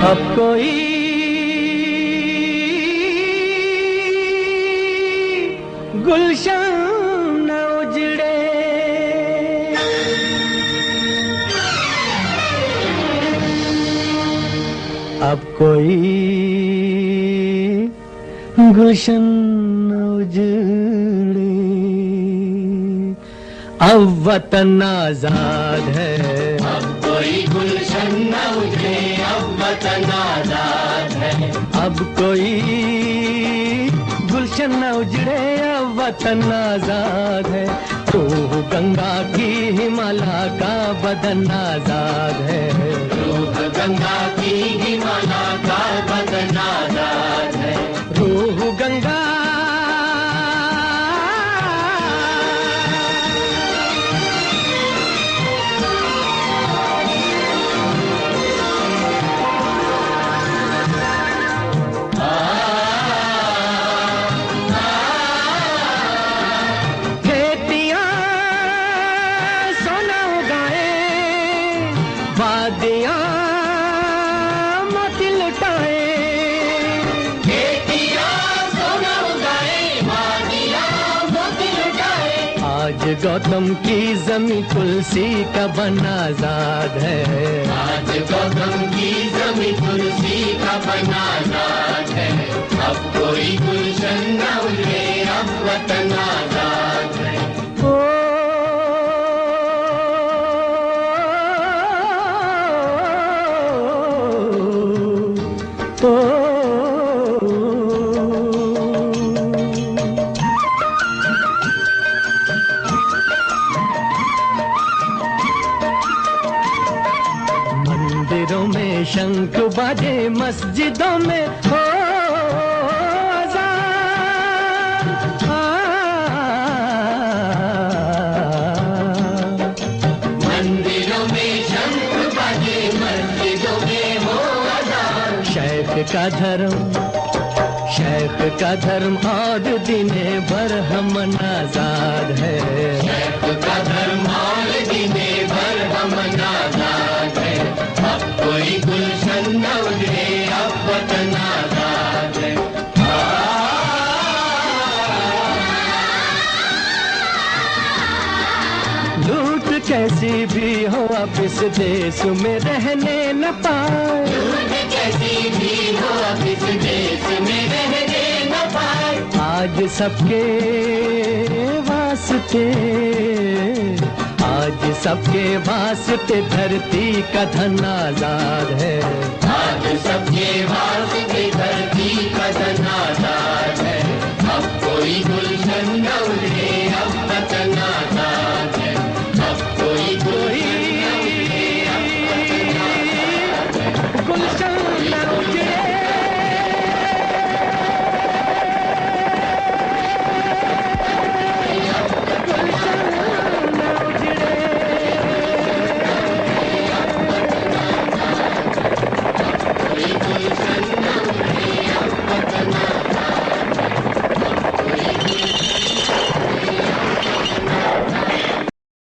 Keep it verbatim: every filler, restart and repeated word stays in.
अब कोई गुलशन न उजड़े, अब कोई गुलशन न उजड़े। अब वतन आजाद है, अब कोई गुलशन न उजड़े, अब वतन आजाद है। अब कोई गुलशन न उजड़े, अब वतन आजाद है। रूह गंगा की हिमालय का बदन आजाद है, रूह गंगा की हिमालय का बदन आजाद है। रूह गंगा वादियाँ मोती लुटाए, खेतियाँ सोना उगाए, वादियाँ मोती लुटाए। आज गौतम की जमी तुलसी का बन आजाद है, आज गौतम की जमी तुलसी का बन आजाद है। अब कोई गुलशन न उजड़े, अब वतन आजाद है। ओ, ओ, मंदिरों में शंख बाजे, मस्जिदों में हो अज़ान। मंदिरों में शंख बाजे, मस्जिदों में हो अज़ान। शेख का धर्म, शेख का धर्म और दिने भर हम आजाद है, शेख का धर्म और दिने भर हम आजाद है। अब कोई गुलशन न उजड़े, अब वतन आजाद है। लूट कैसी भी हो अब इस देश में रहने न पाए, लूट कैसी भी हो अब इस देश में रहने न पाए। आज सबके वास्ते, आज सबके वास्ते धरती का धन आजाद है।